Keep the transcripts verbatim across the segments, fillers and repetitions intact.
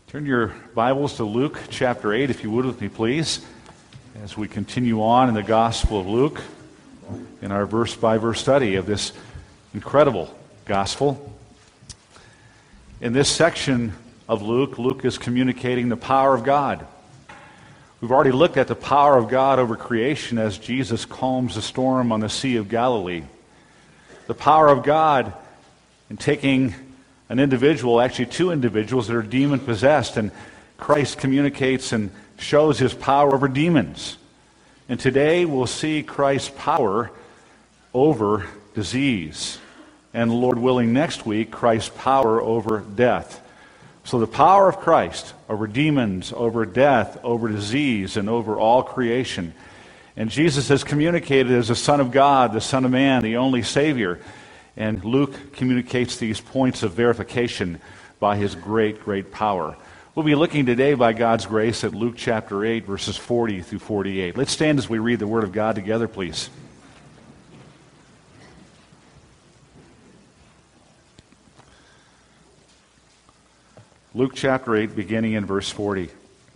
Turn your Bibles to Luke chapter eight, if you would with me, please, as we continue on in the Gospel of Luke in our verse-by-verse study of this incredible Gospel. In this section of Luke, Luke is communicating the power of God. We've already looked at the power of God over creation as Jesus calms the storm on the Sea of Galilee. The power of God in taking an individual, actually two individuals that are demon-possessed, and Christ communicates and shows his power over demons. And today we'll see Christ's power over disease. And Lord willing, next week, Christ's power over death. So the power of Christ over demons, over death, over disease, and over all creation. And Jesus is communicated as the Son of God, the Son of Man, the only Savior. And Luke communicates these points of verification by his great, great power. We'll be looking today, by God's grace, at Luke chapter eight, verses forty through forty-eight. Let's stand as we read the Word of God together, please. Luke chapter eight, beginning in verse forty.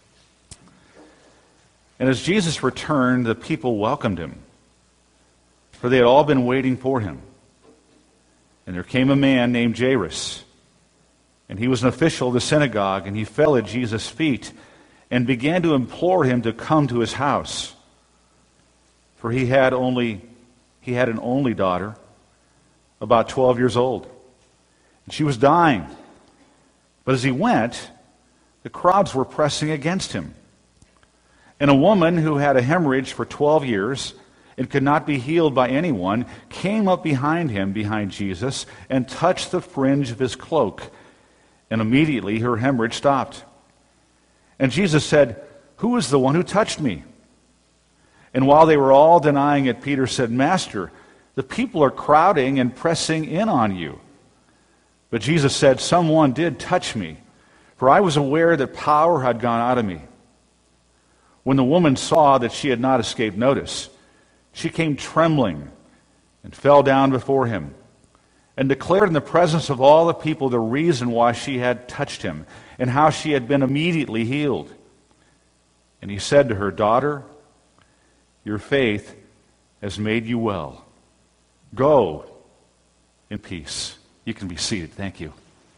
And as Jesus returned, the people welcomed him, for they had all been waiting for him. And there came a man named Jairus, and he was an official of the synagogue, and he fell at Jesus' feet and began to implore him to come to his house. For he had only he had an only daughter, about twelve years old, and she was dying. But as he went, the crowds were pressing against him. And a woman who had a hemorrhage for twelve years and could not be healed by anyone, came up behind him, behind Jesus, and touched the fringe of his cloak. And immediately her hemorrhage stopped. And Jesus said, "Who is the one who touched me?" And while they were all denying it, Peter said, "Master, the people are crowding and pressing in on you." But Jesus said, "Someone did touch me, for I was aware that power had gone out of me." When the woman saw that she had not escaped notice, she came trembling and fell down before him and declared in the presence of all the people the reason why she had touched him and how she had been immediately healed. And he said to her, "Daughter, your faith has made you well. Go in peace." You can be seated. Thank you.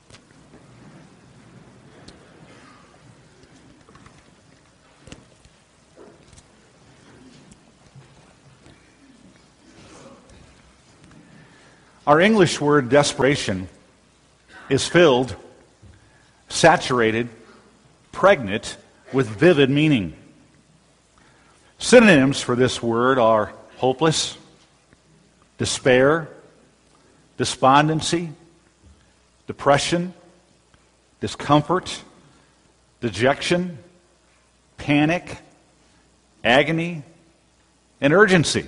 Our English word desperation is filled, saturated, pregnant with vivid meaning. Synonyms for this word are hopeless, despair, despondency, depression, discomfort, dejection, panic, agony, and urgency.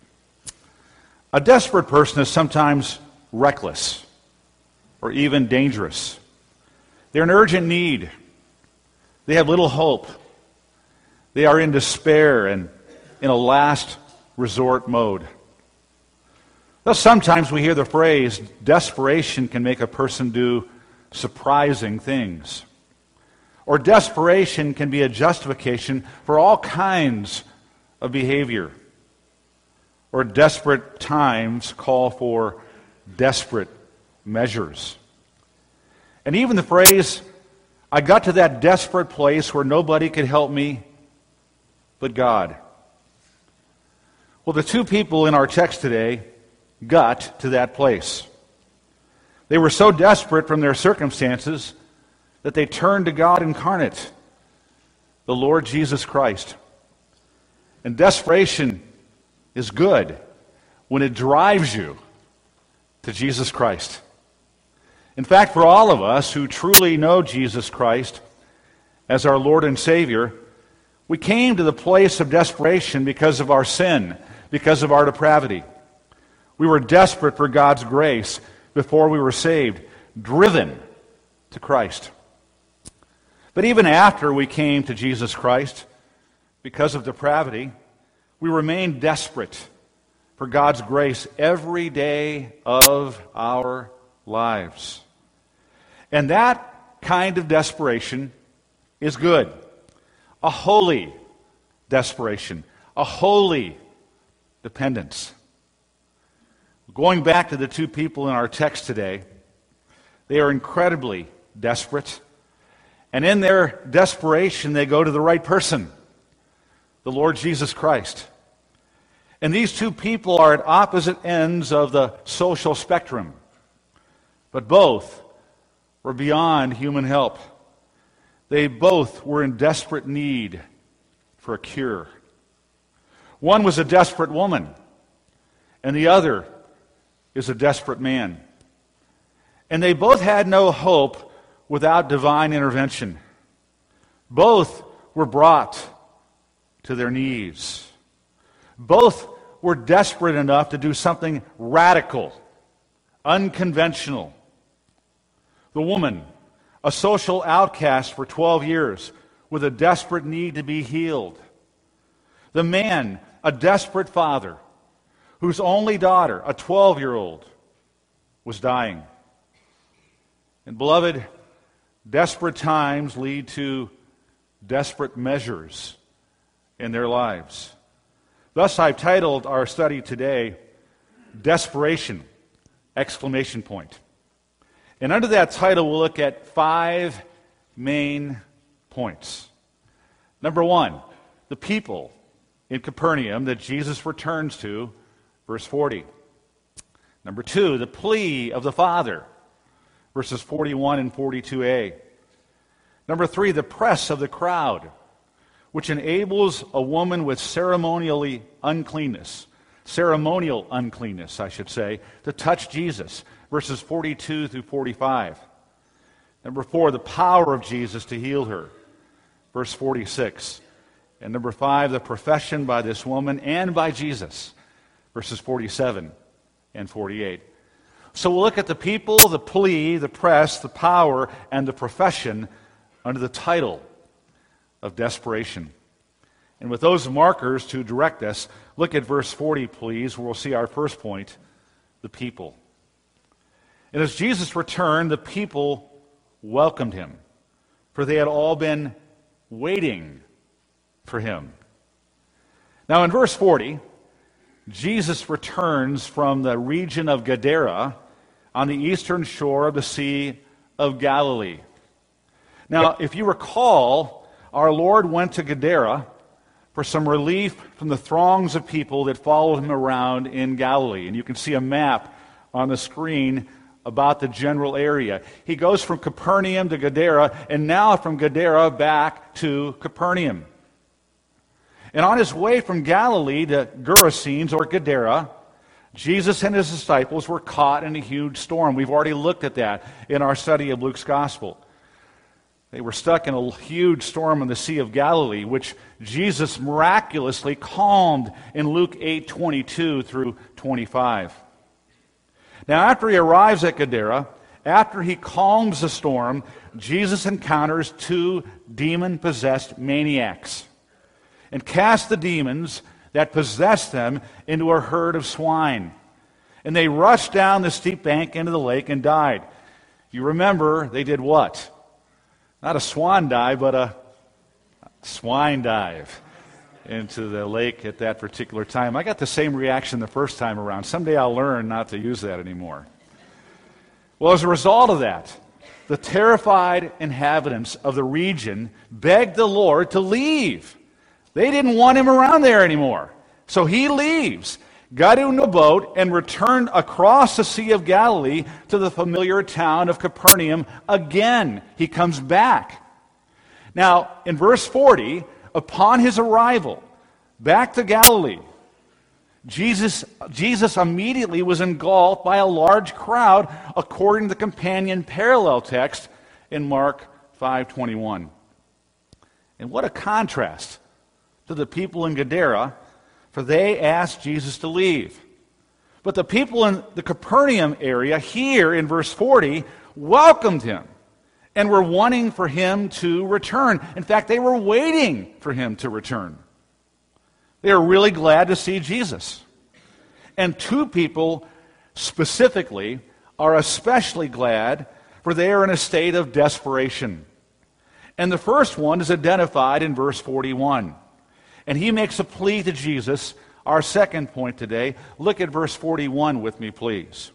A desperate person is sometimes reckless or even dangerous. They're in urgent need. They have little hope. They are in despair and in a last resort mode. Thus, sometimes we hear the phrase, desperation can make a person do surprising things. Or desperation can be a justification for all kinds of behavior. Or desperate times call for desperate measures. And even the phrase, "I got to that desperate place where nobody could help me but God." Well, the two people in our text today got to that place. They were so desperate from their circumstances that they turned to God incarnate, the Lord Jesus Christ. And desperation is good when it drives you to Jesus Christ. In fact, for all of us who truly know Jesus Christ as our Lord and Savior, we came to the place of desperation because of our sin, because of our depravity. We were desperate for God's grace before we were saved, driven to Christ. But even after we came to Jesus Christ, because of depravity, we remain desperate for God's grace every day of our lives. And that kind of desperation is good. A holy desperation. A holy dependence. Going back to the two people in our text today, they are incredibly desperate. And in their desperation, they go to the right person, the Lord Jesus Christ. And these two people are at opposite ends of the social spectrum, but both were beyond human help. They both were in desperate need for a cure. One was a desperate woman, and the other is a desperate man. And they both had no hope without divine intervention. Both were brought to their knees. Both were desperate enough to do something radical, unconventional. The woman, a social outcast for twelve years, with a desperate need to be healed. The man, a desperate father, whose only daughter, a twelve-year-old, was dying. And beloved, desperate times lead to desperate measures in their lives. Thus, I've titled our study today, Desperation, exclamation point. And under that title, we'll look at five main points. Number one, the people in Capernaum that Jesus returns to, verse forty. Number two, the plea of the Father, verses forty-one and forty-two a. Number three, the press of the crowd, which enables a woman with ceremonially uncleanness, ceremonial uncleanness, I should say, to touch Jesus, verses forty-two through forty-five. Number four, the power of Jesus to heal her, verse forty-six. And number five, the profession by this woman and by Jesus, verses forty-seven and forty-eight. So we'll look at the people, the plea, the press, the power, and the profession under the title of desperation. And with those markers to direct us, look at verse forty, please, where we'll see our first point, the people. And as Jesus returned, the people welcomed him, for they had all been waiting for him. Now in verse forty, Jesus returns from the region of Gadara on the eastern shore of the Sea of Galilee. Now, if you recall, our Lord went to Gadara for some relief from the throngs of people that followed him around in Galilee. And you can see a map on the screen about the general area. He goes from Capernaum to Gadara, and now from Gadara back to Capernaum. And on his way from Galilee to Gerasenes, or Gadara, Jesus and his disciples were caught in a huge storm. We've already looked at that in our study of Luke's Gospel. They were stuck in a huge storm in the Sea of Galilee, which Jesus miraculously calmed in Luke eight twenty-two through twenty-five. Now, after he arrives at Gadara, after he calms the storm, Jesus encounters two demon-possessed maniacs and casts the demons that possessed them into a herd of swine. And they rushed down the steep bank into the lake and died. You remember, they did what? Not a swan dive, but a swine dive into the lake at that particular time. I got the same reaction the first time around. Someday I'll learn not to use that anymore. Well, as a result of that, the terrified inhabitants of the region begged the Lord to leave. They didn't want him around there anymore. So he leaves, got into a boat, and returned across the Sea of Galilee to the familiar town of Capernaum again. He comes back. Now, in verse forty, upon his arrival back to Galilee, Jesus, Jesus immediately was engulfed by a large crowd, according to the companion parallel text in Mark five twenty-one. And what a contrast to the people in Gadara, for they asked Jesus to leave. But the people in the Capernaum area here in verse forty welcomed him and were wanting for him to return. In fact, they were waiting for him to return. They were really glad to see Jesus. And two people specifically are especially glad, for they are in a state of desperation. And the first one is identified in verse forty-one. And he makes a plea to Jesus, our second point today. Look at verse forty-one with me, please.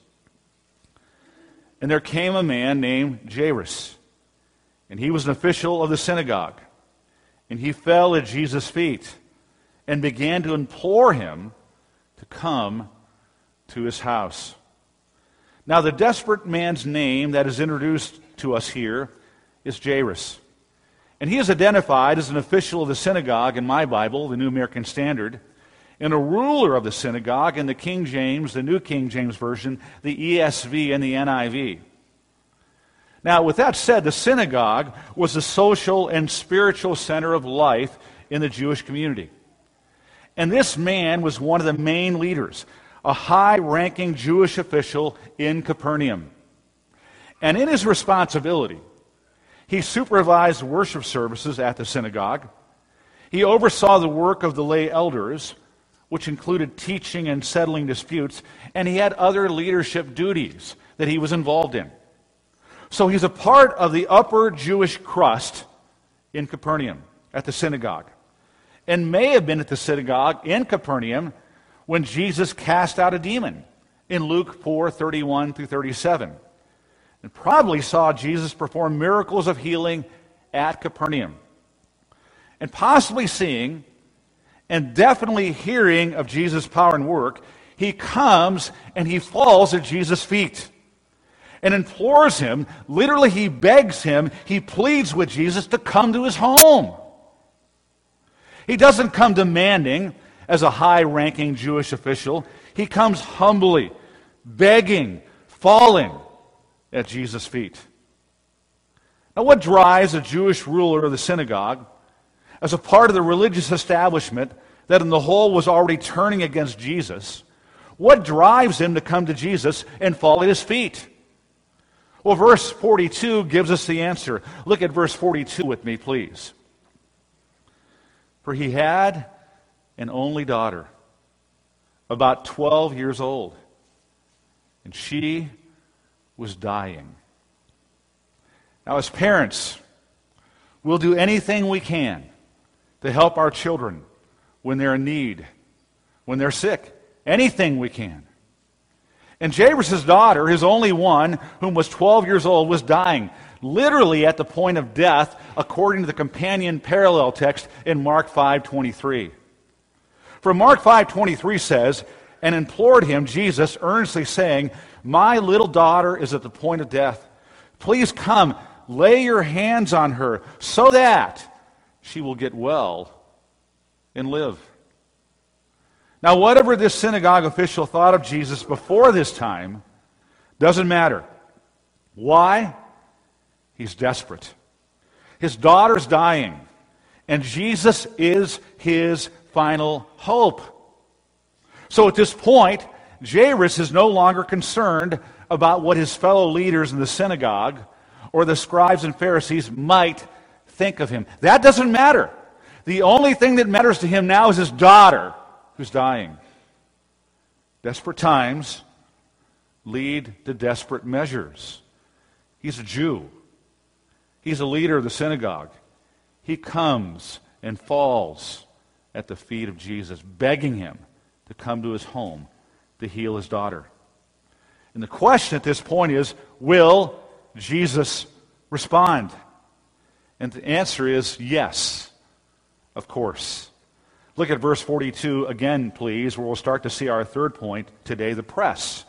And there came a man named Jairus, and he was an official of the synagogue. And he fell at Jesus' feet and began to implore him to come to his house. Now, the desperate man's name that is introduced to us here is Jairus. And he is identified as an official of the synagogue in my Bible, the New American Standard, and a ruler of the synagogue in the King James, the New King James Version, the E S V, and the N I V. Now, with that said, the synagogue was the social and spiritual center of life in the Jewish community. And this man was one of the main leaders, a high-ranking Jewish official in Capernaum. And in his responsibility, he supervised worship services at the synagogue. He oversaw the work of the lay elders, which included teaching and settling disputes, and he had other leadership duties that he was involved in. So he's a part of the upper Jewish crust in Capernaum, at the synagogue, and may have been at the synagogue in Capernaum when Jesus cast out a demon in Luke four, thirty-one through thirty-seven. And probably saw Jesus perform miracles of healing at Capernaum. And possibly seeing and definitely hearing of Jesus' power and work, he comes and he falls at Jesus' feet and implores him, literally he begs him, he pleads with Jesus to come to his home. He doesn't come demanding as a high-ranking Jewish official. He comes humbly, begging, falling at Jesus' feet. Now, what drives a Jewish ruler of the synagogue as a part of the religious establishment that in the whole was already turning against Jesus? What drives him to come to Jesus and fall at his feet? Well, verse forty-two gives us the answer. Look at verse forty-two with me, please. For he had an only daughter, about twelve years old, and she was dying. Now, as parents, we'll do anything we can to help our children when they're in need, when they're sick. Anything we can. And Jairus' daughter, his only one, whom was twelve years old, was dying, literally at the point of death, according to the companion parallel text in Mark five twenty-three. For Mark five twenty-three says, and implored him, Jesus, earnestly saying, my little daughter is at the point of death. Please come, lay your hands on her, so that she will get well and live. Now, whatever this synagogue official thought of Jesus before this time doesn't matter. Why? He's desperate. His daughter's dying, and Jesus is his final hope. So at this point, Jairus is no longer concerned about what his fellow leaders in the synagogue or the scribes and Pharisees might think of him. That doesn't matter. The only thing that matters to him now is his daughter who's dying. Desperate times lead to desperate measures. He's a Jew. He's a leader of the synagogue. He comes and falls at the feet of Jesus, begging him to come to his home to heal his daughter. And the question at this point is, will Jesus respond? And the answer is yes, of course. Look at verse forty-two again, please, where we'll start to see our third point today, the press.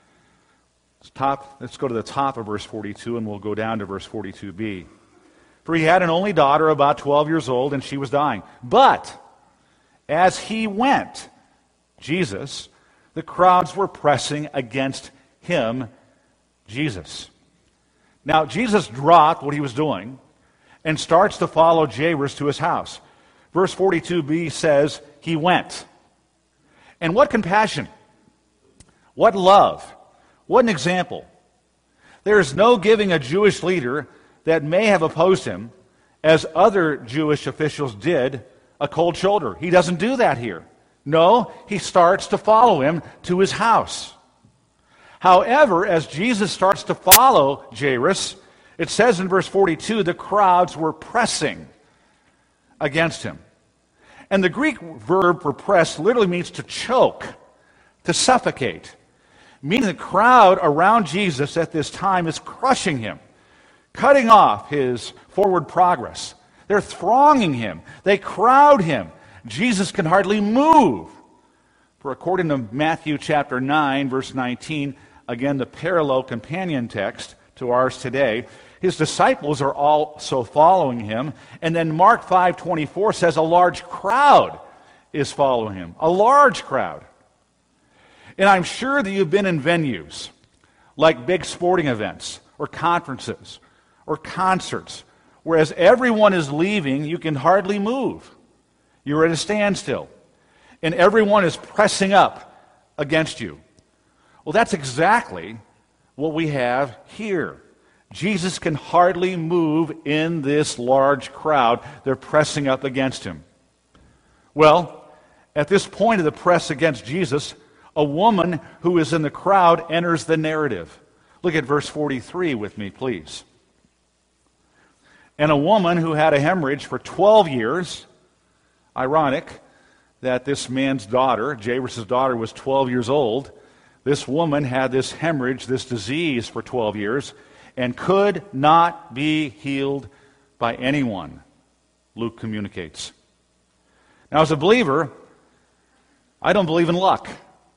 Top, let's go to the top of verse forty-two, and we'll go down to verse forty-two b. For he had an only daughter, about twelve years old, and she was dying. But as he went, Jesus, the crowds were pressing against him, Jesus. Now, Jesus dropped what he was doing and starts to follow Jairus to his house. Verse forty-two b says, he went. And what compassion, what love, what an example. There is no giving a Jewish leader that may have opposed him, as other Jewish officials did, a cold shoulder. He doesn't do that here. No, he starts to follow him to his house. However, as Jesus starts to follow Jairus, It says in verse forty-two, the crowds were pressing against him. And the Greek verb for press literally means to choke, to suffocate, meaning the crowd around Jesus at this time is crushing him, cutting off his forward progress. They're thronging him. They crowd him. Jesus can hardly move. For according to Matthew chapter nine, verse nineteen, again the parallel companion text to ours today, his disciples are also following him. And then Mark five twenty-four says a large crowd is following him. A large crowd. And I'm sure that you've been in venues like big sporting events or conferences or concerts, whereas everyone is leaving, you can hardly move. You're at a standstill. And everyone is pressing up against you. Well, that's exactly what we have here. Jesus can hardly move in this large crowd. They're pressing up against him. Well, at this point of the press against Jesus, a woman who is in the crowd enters the narrative. Look at verse forty-three with me, please. And a woman who had a hemorrhage for twelve years, ironic that this man's daughter, Jairus' daughter, was twelve years old. This woman had this hemorrhage, this disease for twelve years, and could not be healed by anyone, Luke communicates. Now, as a believer, I don't believe in luck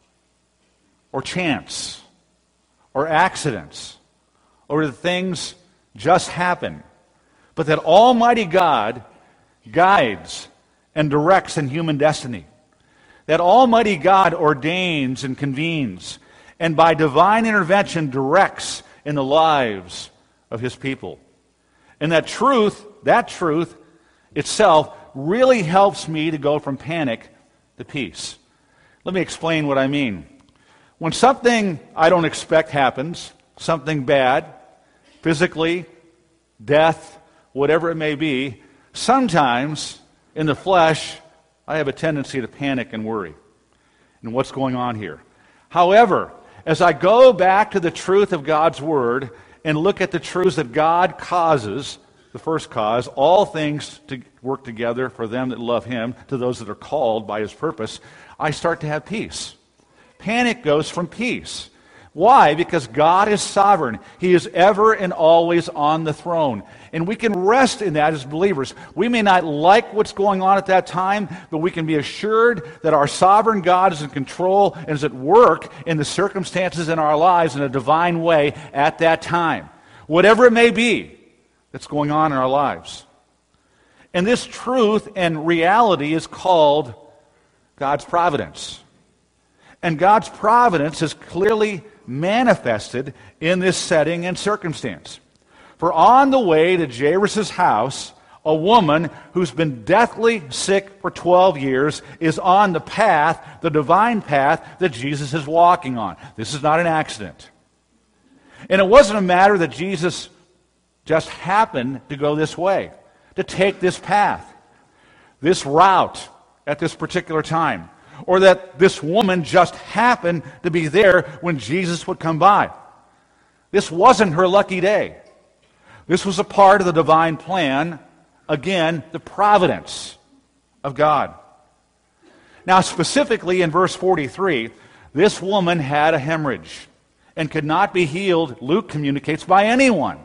or chance or accidents or that things just happen, but that Almighty God guides and directs in human destiny. That Almighty God ordains and convenes, and by divine intervention directs in the lives of his people. And that truth, that truth itself really helps me to go from panic to peace. Let me explain what I mean. When something I don't expect happens, something bad, physically, death, whatever it may be, sometimes in the flesh, I have a tendency to panic and worry. And what's going on here? However, as I go back to the truth of God's Word and look at the truths that God causes, the first cause, all things to work together for them that love Him, to those that are called by His purpose, I start to have peace. Panic goes from peace. Why? Because God is sovereign. He is ever and always on the throne. And we can rest in that as believers. We may not like what's going on at that time, but we can be assured that our sovereign God is in control and is at work in the circumstances in our lives in a divine way at that time. Whatever it may be that's going on in our lives. And this truth and reality is called God's providence. And God's providence is clearly manifested in this setting and circumstance. For on the way to Jairus' house, a woman who's been deathly sick for twelve years is on the path, the divine path that Jesus is walking on. This is not an accident. And it wasn't a matter that Jesus just happened to go this way, to take this path, this route at this particular time, or that this woman just happened to be there when Jesus would come by. This wasn't her lucky day. This was a part of the divine plan, again, the providence of God. Now, specifically in verse forty-three, this woman had a hemorrhage and could not be healed, Luke communicates, by anyone.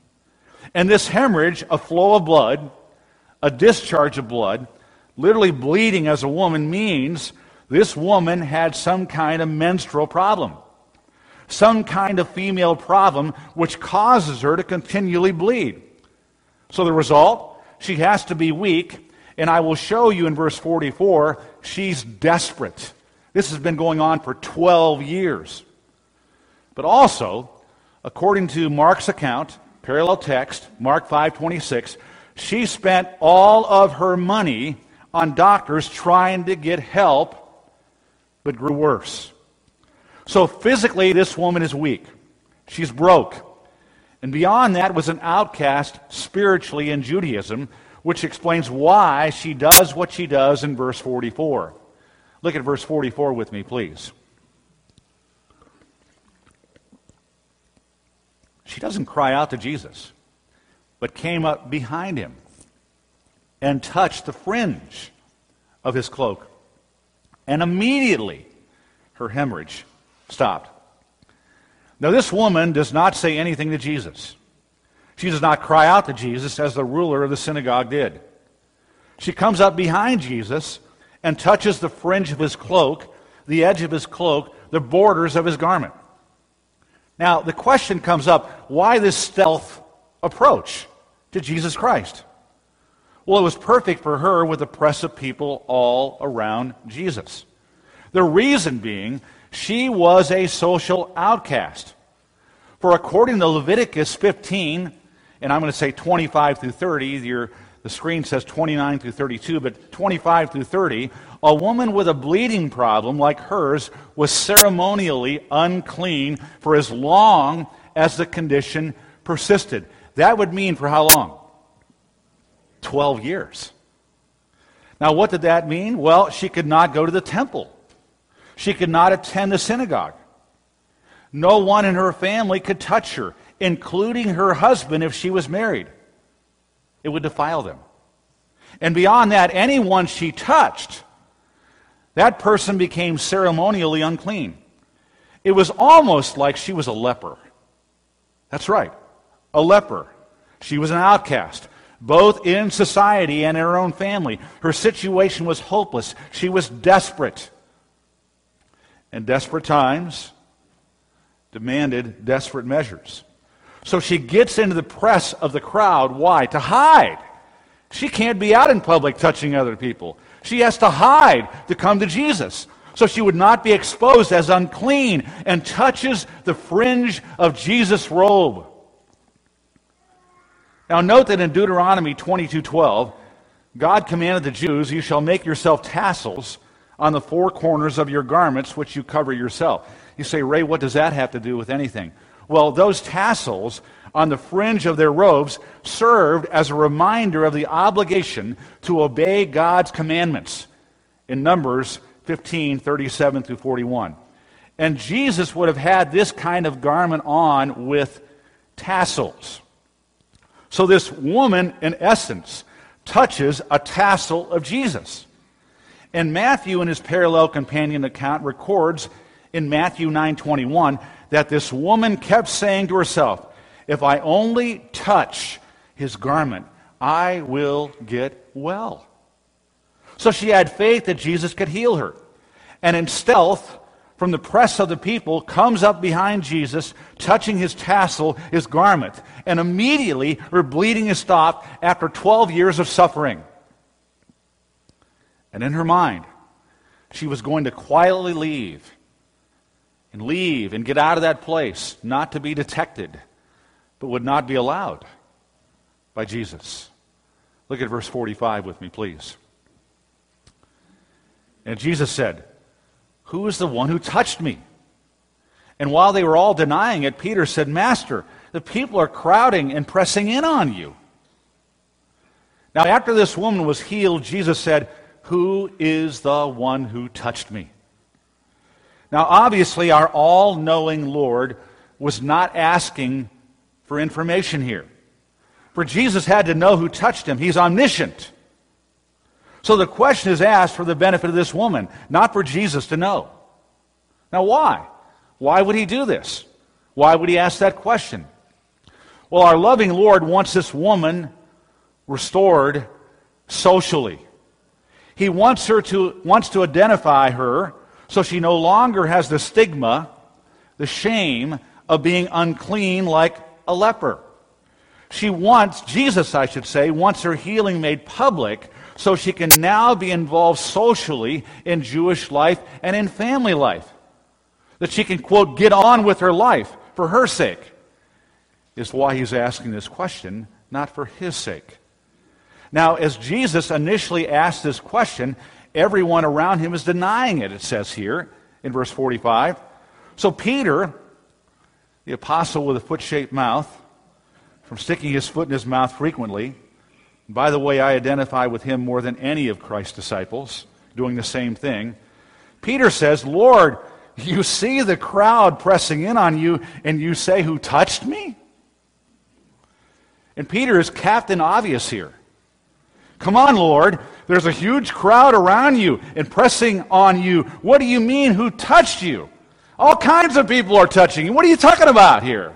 And this hemorrhage, a flow of blood, a discharge of blood, literally bleeding as a woman, means this woman had some kind of menstrual problem, some kind of female problem which causes her to continually bleed. So the result, she has to be weak, and I will show you in verse forty-four, she's desperate. This has been going on for twelve years. But also, according to Mark's account, parallel text, Mark five twenty-six, she spent all of her money on doctors trying to get help, but grew worse. So physically, this woman is weak. She's broke. And beyond that was an outcast spiritually in Judaism, which explains why she does what she does in verse forty-four. Look at verse forty-four with me, please. She doesn't cry out to Jesus. but came up behind him and touched the fringe of his cloak. And immediately her hemorrhage stopped. Now this woman does not say anything to Jesus. She does not cry out to Jesus as the ruler of the synagogue did. She comes up behind Jesus and touches the fringe of his cloak, the edge of his cloak, the borders of his garment. Now, the question comes up, why this stealth approach to Jesus Christ? Well, it was perfect for her with a press of people all around Jesus. The reason being, she was a social outcast. For according to Leviticus fifteen, and I'm going to say twenty-five through thirty, your, the screen says twenty-nine through thirty-two, but twenty-five through thirty, a woman with a bleeding problem like hers was ceremonially unclean for as long as the condition persisted. That would mean for how long? Twelve years. Now, what did that mean? Well, she could not go to the temple. She could not attend the synagogue. No one in her family could touch her, including her husband if she was married. It would defile them. And beyond that, anyone she touched, that person became ceremonially unclean. It was almost like she was a leper. That's right, a leper. She was an outcast, both in society and in her own family. Her situation was hopeless. She was desperate. And desperate times demanded desperate measures. So she gets into the press of the crowd. Why? To hide. She can't be out in public touching other people. She has to hide to come to Jesus, so she would not be exposed as unclean, and touches the fringe of Jesus' robe. Now note that in Deuteronomy twenty-two twelve, God commanded the Jews, "You shall make yourself tassels on the four corners of your garments, which you cover yourself." You say, Ray, what does that have to do with anything? Well, those tassels on the fringe of their robes served as a reminder of the obligation to obey God's commandments in Numbers fifteen, thirty-seven through forty-one. And Jesus would have had this kind of garment on with tassels. So this woman, in essence, touches a tassel of Jesus. And Matthew, in his parallel companion account, records in Matthew nine twenty-one that this woman kept saying to herself, "If I only touch his garment, I will get well." So she had faith that Jesus could heal her. And in stealth, from the press of the people, comes up behind Jesus, touching his tassel, his garment. And immediately her bleeding is stopped after twelve years of suffering. And in her mind, she was going to quietly leave. And leave and get out of that place, not to be detected, but would not be allowed by Jesus. Look at verse forty-five with me, please. And Jesus said, "Who is the one who touched me?" And while they were all denying it, Peter said, "Master, the people are crowding and pressing in on you." Now, after this woman was healed, Jesus said, "Who is the one who touched me?" Now, obviously, our all-knowing Lord was not asking for information here. For Jesus had to know who touched him. He's omniscient. So the question is asked for the benefit of this woman, not for Jesus to know. Now, why? Why would he do this? Why would he ask that question? Well, our loving Lord wants this woman restored socially. He wants her to wants to identify her so she no longer has the stigma, the shame of being unclean like a leper. She wants, Jesus I should say, wants her healing made public so she can now be involved socially in Jewish life and in family life. That she can, quote, get on with her life for her sake, is why he's asking this question, not for his sake. Now, as Jesus initially asked this question, everyone around him is denying it, it says here in verse forty-five. So Peter, the apostle with a foot-shaped mouth, from sticking his foot in his mouth frequently, and by the way, I identify with him more than any of Christ's disciples, doing the same thing. Peter says, "Lord, you see the crowd pressing in on you, and you say, 'Who touched me?'" And Peter is Captain Obvious here. Come on, Lord. There's a huge crowd around you and pressing on you. What do you mean, who touched you? All kinds of people are touching you. What are you talking about here?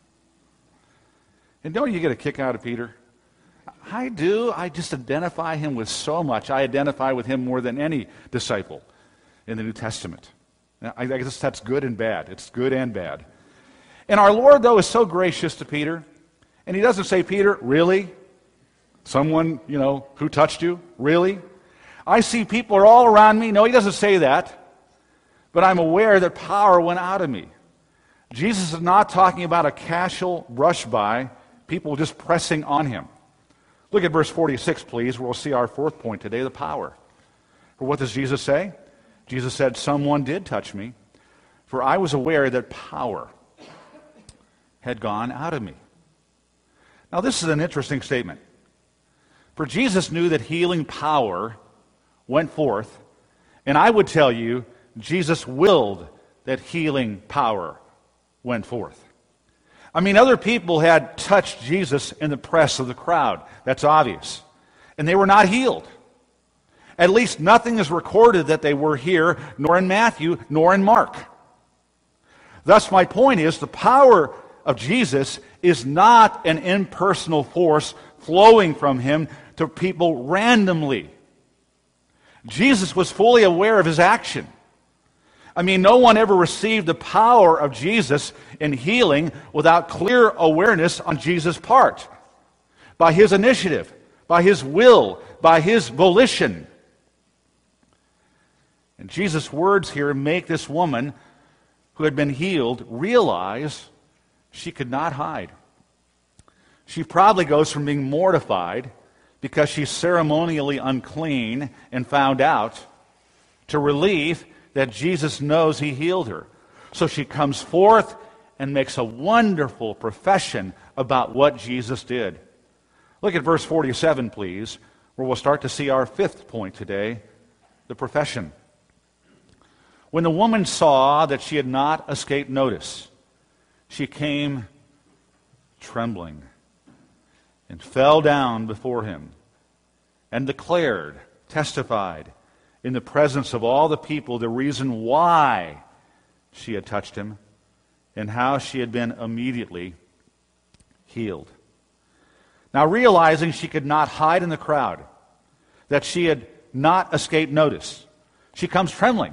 And don't you get a kick out of Peter? I do. I just identify him with so much. I identify with him more than any disciple in the New Testament. Now, I guess that's good and bad. It's good and bad. And our Lord, though, is so gracious to Peter. And he doesn't say, Peter, really? Someone, you know, who touched you? Really? I see people are all around me. No, he doesn't say that. But I'm aware that power went out of me. Jesus is not talking about a casual brush by, people just pressing on him. Look at verse forty-six, please, where we'll see our fourth point today, the power. For what does Jesus say? Jesus said, someone did touch me, for I was aware that power had gone out of me. Now, this is an interesting statement. For Jesus knew that healing power went forth, and I would tell you, Jesus willed that healing power went forth. I mean, other people had touched Jesus in the press of the crowd. That's obvious. And they were not healed. At least nothing is recorded that they were here, nor in Matthew, nor in Mark. Thus, my point is, the power of Jesus is not an impersonal force flowing from him to people randomly. Jesus was fully aware of his action. I mean, no one ever received the power of Jesus in healing without clear awareness on Jesus' part, by his initiative, by his will, by his volition. And Jesus' words here make this woman who had been healed realize she could not hide. She probably goes from being mortified because she's ceremonially unclean and found out to relief that Jesus knows he healed her. So she comes forth and makes a wonderful profession about what Jesus did. Look at verse forty-seven, please, where we'll start to see our fifth point today, the profession. When the woman saw that she had not escaped notice, she came trembling and fell down before him and declared, testified, in the presence of all the people, the reason why she had touched him and how she had been immediately healed. Now, realizing she could not hide in the crowd, that she had not escaped notice, she comes trembling.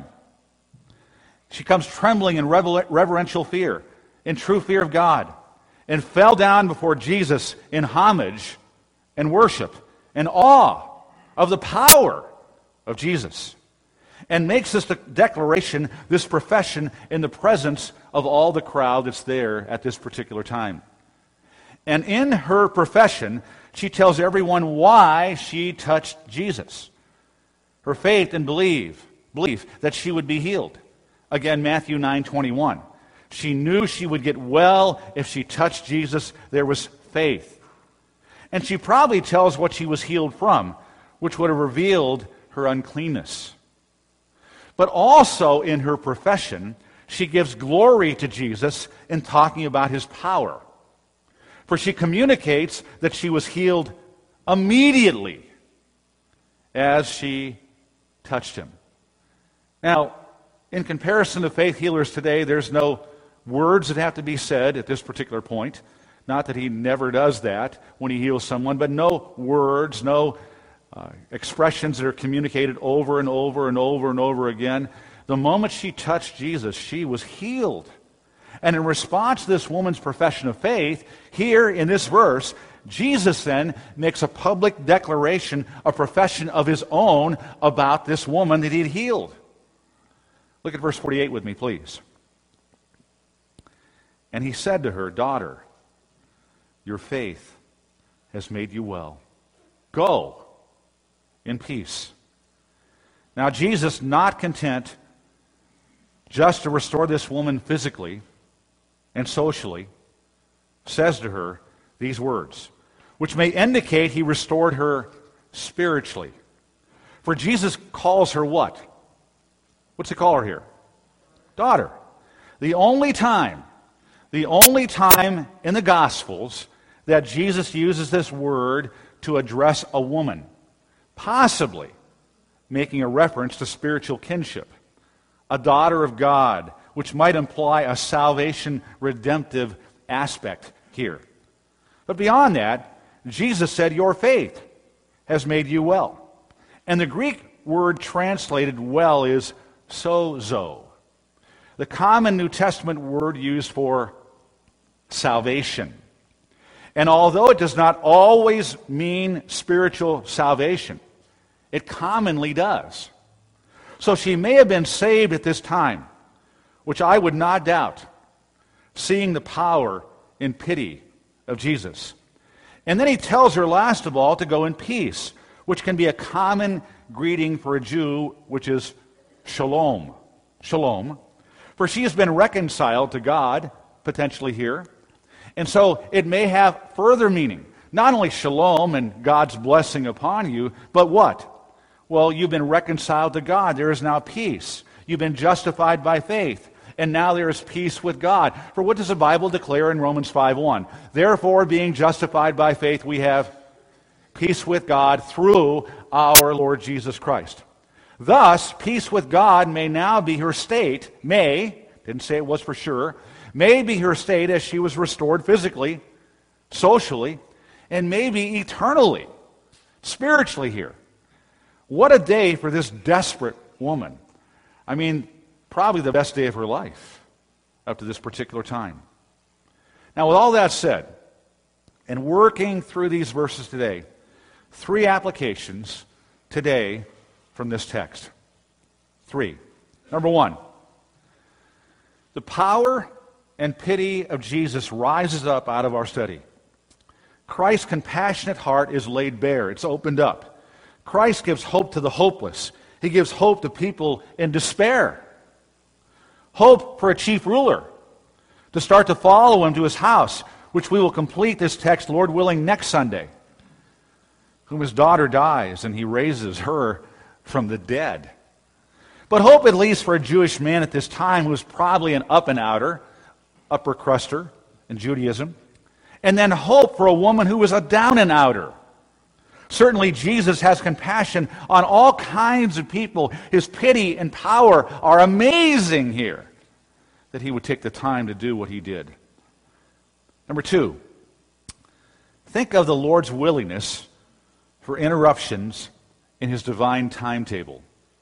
She comes trembling in rever- reverential fear, in true fear of God, and fell down before Jesus in homage and worship and awe of the power of Jesus, and makes this declaration, this profession, in the presence of all the crowd that's there at this particular time. And in her profession, she tells everyone why she touched Jesus. Her faith and belief, belief that she would be healed. Again, Matthew nine twenty-one. She knew she would get well if she touched Jesus. There was faith. And she probably tells what she was healed from, which would have revealed her uncleanness. But also in her profession, she gives glory to Jesus in talking about his power. For she communicates that she was healed immediately as she touched him. Now, in comparison to faith healers today, there's no words that have to be said at this particular point. Not that he never does that when he heals someone, but no words, no uh, expressions that are communicated over and over and over and over again. The moment she touched Jesus, she was healed. And in response to this woman's profession of faith, here in this verse, Jesus then makes a public declaration, a profession of his own about this woman that he had healed. Look at verse forty-eight with me, please. And he said to her, "Daughter, your faith has made you well. Go in peace." Now, Jesus, not content just to restore this woman physically and socially, says to her these words, which may indicate he restored her spiritually. For Jesus calls her what? What's he call her here? Daughter. The only time, the only time in the Gospels that Jesus uses this word to address a woman, possibly making a reference to spiritual kinship, a daughter of God, which might imply a salvation redemptive aspect here. But beyond that, Jesus said, "Your faith has made you well." And the Greek word translated well is sozo, the common New Testament word used for salvation. And although it does not always mean spiritual salvation, it commonly does. So she may have been saved at this time, which I would not doubt, seeing the power and pity of Jesus. And then he tells her, last of all, to go in peace, which can be a common greeting for a Jew, which is shalom. Shalom. For she has been reconciled to God, potentially here. And so it may have further meaning. Not only shalom and God's blessing upon you, but what? Well, you've been reconciled to God. There is now peace. You've been justified by faith. And now there is peace with God. For what does the Bible declare in Romans five one? Therefore, being justified by faith, we have peace with God through our Lord Jesus Christ. Thus, peace with God may now be her state, may, didn't say it was for sure, may be her state as she was restored physically, socially, and maybe eternally, spiritually here. What a day for this desperate woman. I mean, probably the best day of her life up to this particular time. Now, with all that said, and working through these verses today, three applications today from this text. Three. Number one, the power and pity of Jesus rises up out of our study. Christ's compassionate heart is laid bare. It's opened up. Christ gives hope to the hopeless. He gives hope to people in despair. Hope for a chief ruler to start to follow him to his house, which we will complete this text, Lord willing, next Sunday, whom his daughter dies and he raises her from the dead. But hope at least for a Jewish man at this time who was probably an up-and-outer, upper cruster in Judaism. And then hope for a woman who was a down-and-outer. Certainly Jesus has compassion on all kinds of people. His pity and power are amazing here, that he would take the time to do what he did. Number two, think of the Lord's willingness for interruptions in his divine timetable.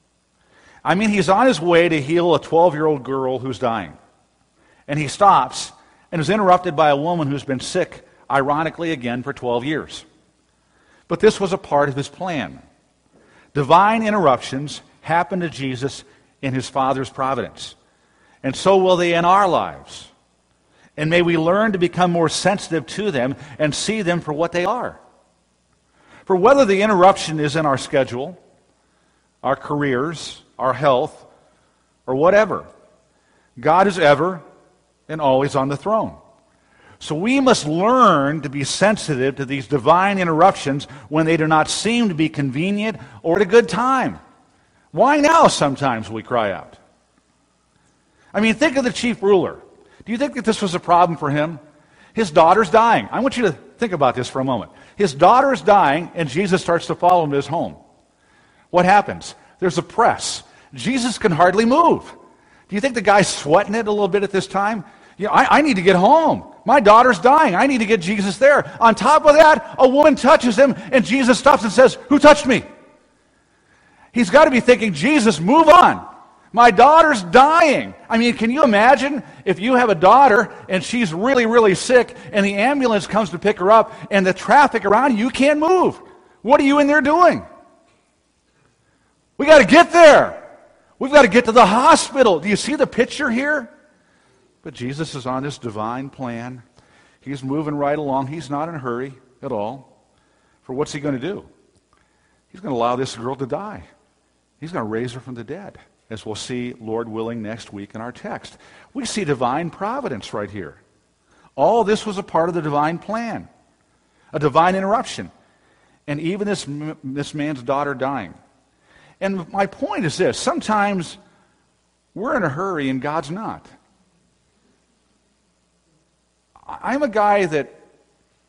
I mean, he's on his way to heal a twelve-year-old girl who's dying. And he stops and is interrupted by a woman who's been sick, ironically again, for twelve years. But this was a part of his plan. Divine interruptions happen to Jesus in his Father's providence. And so will they in our lives. And may we learn to become more sensitive to them and see them for what they are. For whether the interruption is in our schedule, our careers, our health, or whatever, God is ever and always on the throne. So we must learn to be sensitive to these divine interruptions when they do not seem to be convenient or at a good time. Why now, sometimes we cry out. I mean, think of the chief ruler. Do you think that this was a problem for him? His daughter's dying. I want you to think about this for a moment. His daughter's dying, and Jesus starts to follow him to his home. What happens? There's a press. Jesus can hardly move. Do you think the guy's sweating it a little bit at this time? You know, I, I need to get home. My daughter's dying. I need to get Jesus there. On top of that, a woman touches him, and Jesus stops and says, "Who touched me?" He's got to be thinking, Jesus, move on. My daughter's dying. I mean, can you imagine if you have a daughter and she's really, really sick and the ambulance comes to pick her up and the traffic around you, you can't move. What are you in there doing? We got to get there. We've got to get to the hospital. Do you see the picture here? But Jesus is on this divine plan. He's moving right along. He's not in a hurry at all. For what's he going to do? He's going to allow this girl to die. He's going to raise her from the dead, as we'll see, Lord willing, next week in our text. We see divine providence right here. All this was a part of the divine plan, a divine interruption, and even this, this man's daughter dying. And my point is this: sometimes we're in a hurry and God's not. I'm a guy that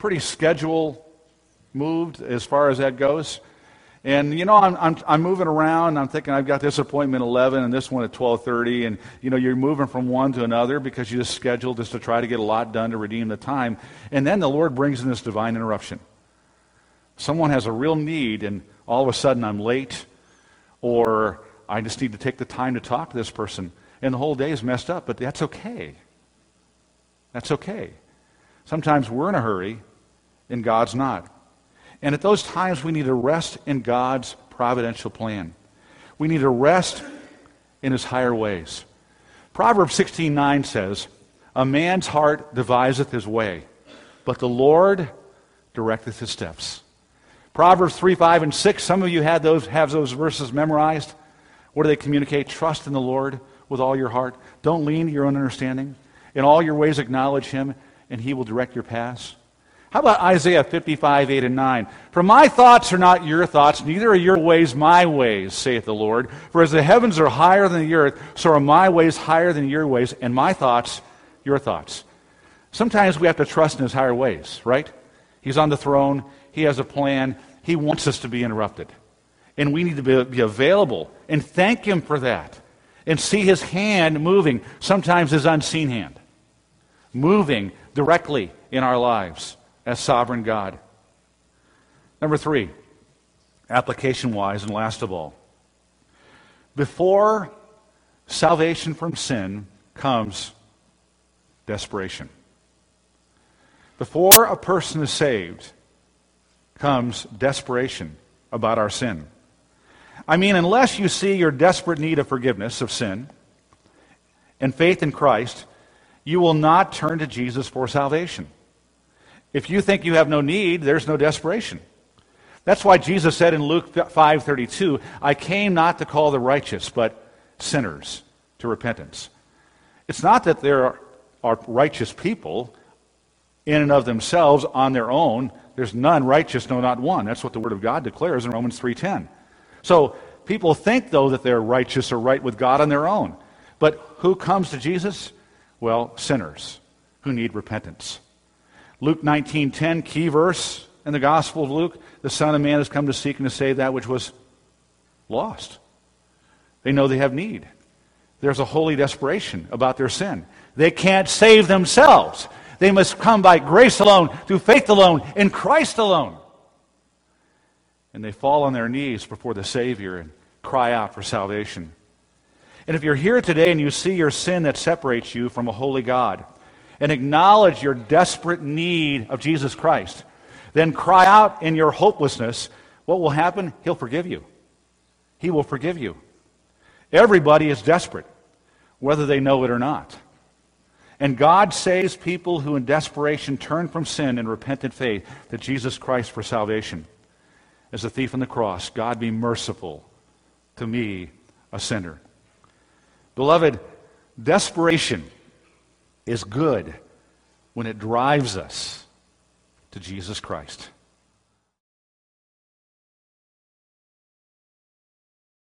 pretty schedule moved as far as that goes. And, you know, I'm, I'm, I'm moving around. I'm thinking I've got this appointment at eleven and this one at twelve thirty. And, you know, you're moving from one to another because you just scheduled just to try to get a lot done to redeem the time. And then the Lord brings in this divine interruption. Someone has a real need, and all of a sudden I'm late, or I just need to take the time to talk to this person. And the whole day is messed up, but that's okay. That's okay. Sometimes we're in a hurry, and God's not. And at those times, we need to rest in God's providential plan. We need to rest in His higher ways. Proverbs sixteen nine says, "A man's heart deviseth his way, but the Lord directeth his steps." Proverbs three, five, and six, some of you had those, have those verses memorized. What do they communicate? Trust in the Lord with all your heart. Don't lean to your own understanding. In all your ways acknowledge Him, and He will direct your paths. How about Isaiah fifty-five, eight, and nine? "For my thoughts are not your thoughts, neither are your ways my ways, saith the Lord. For as the heavens are higher than the earth, so are my ways higher than your ways, and my thoughts your thoughts." Sometimes we have to trust in His higher ways, right? He's on the throne. He has a plan. He wants us to be interrupted. And we need to be, be available and thank Him for that. And see His hand moving, sometimes His unseen hand, moving directly in our lives as sovereign God. Number three, application-wise, and last of all, before salvation from sin comes desperation. Before a person is saved comes desperation about our sin. I mean, unless you see your desperate need of forgiveness of sin and faith in Christ, you will not turn to Jesus for salvation. If you think you have no need, there's no desperation. That's why Jesus said in Luke five thirty-two, "I came not to call the righteous, but sinners to repentance." It's not that there are righteous people in and of themselves on their own. There's none righteous, no, not one. That's what the Word of God declares in Romans three ten. So people think, though, that they're righteous or right with God on their own. But who comes to Jesus? Well, sinners who need repentance. Luke nineteen ten, key verse in the Gospel of Luke, "The Son of Man has come to seek and to save that which was lost." They know they have need. There's a holy desperation about their sin. They can't save themselves. They must come by grace alone, through faith alone, in Christ alone. And they fall on their knees before the Savior and cry out for salvation. And if you're here today and you see your sin that separates you from a holy God, and acknowledge your desperate need of Jesus Christ, then cry out in your hopelessness, what will happen? He'll forgive you. He will forgive you. Everybody is desperate, whether they know it or not. And God saves people who in desperation turn from sin and repentant faith to Jesus Christ for salvation. As the thief on the cross, God be merciful to me, a sinner. Beloved, desperation is good when it drives us to Jesus Christ.